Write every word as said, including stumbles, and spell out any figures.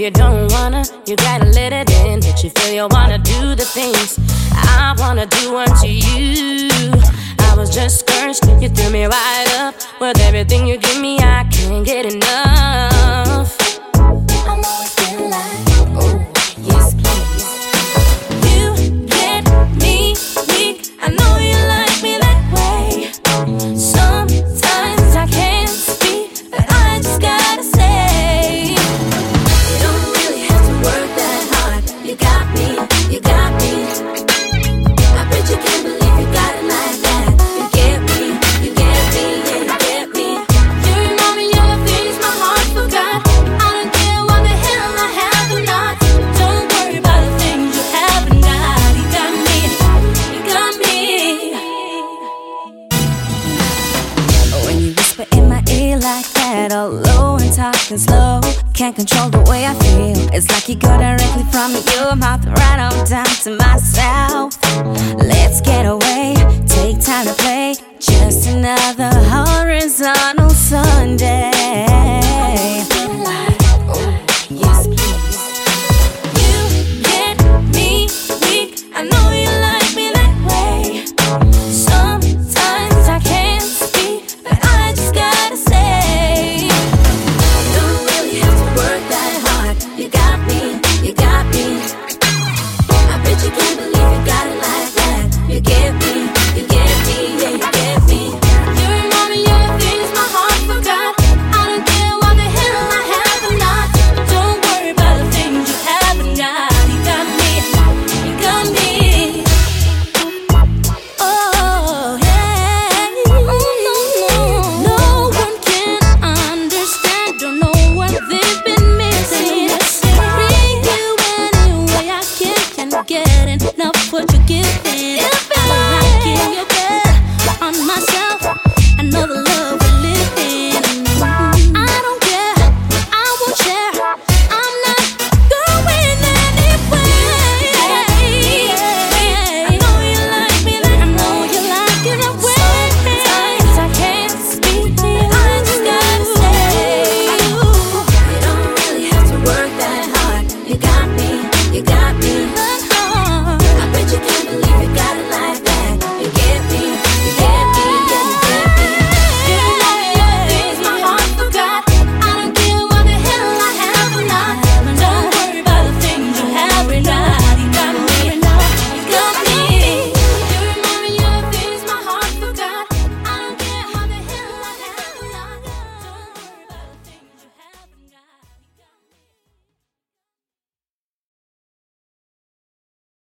you don't wanna, you gotta let it in. That you feel you wanna do the things I wanna do unto you. I was just cursed, you threw me right up. With everything you give me, I can't get enough. I'm always feeling like, oh, yes please. You get me weak, I know you like me that way. Sometimes I can't speak, but I just gotta say, you don't really have to work that hard. You got me, you got me. I bet you can't believe you got it like that. You get me, you get me, yeah, you get me. You remind me of the things my heart forgot. I don't care what the hell I have or not. Don't worry about the things you have or not. You got me, you got me. When you whisper in my ear like that, all low and talking slow, can't control the way I feel. It's like you go directly from your mouth right on down to myself. Let's get away, take time to play. Just another horizontal Sunday.